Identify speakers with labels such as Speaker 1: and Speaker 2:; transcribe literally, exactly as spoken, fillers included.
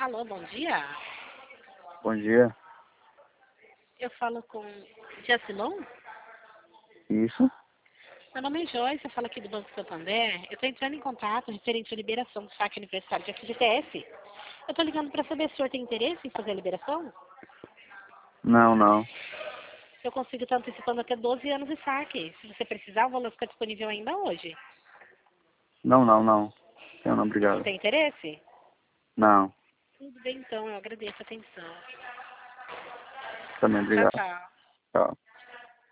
Speaker 1: Alô, bom dia.
Speaker 2: Bom dia.
Speaker 1: Eu falo com Jessilon?
Speaker 2: Isso?
Speaker 1: Meu nome é Joyce, eu falo aqui do Banco Santander. Eu estou entrando em contato referente à liberação do saque aniversário de F G T S. Eu estou ligando para saber se o senhor tem interesse em fazer a liberação.
Speaker 2: Não, não.
Speaker 1: Eu consigo estar antecipando até doze anos de saque. Se você precisar, o valor fica disponível ainda hoje.
Speaker 2: Não, não, não. Tenho não,
Speaker 1: Não
Speaker 2: obrigado.
Speaker 1: tem interesse?
Speaker 2: Não.
Speaker 1: Tudo bem então, eu agradeço a atenção.
Speaker 2: Também
Speaker 1: Tchau,
Speaker 2: obrigado.
Speaker 1: tchau.
Speaker 2: Tchau.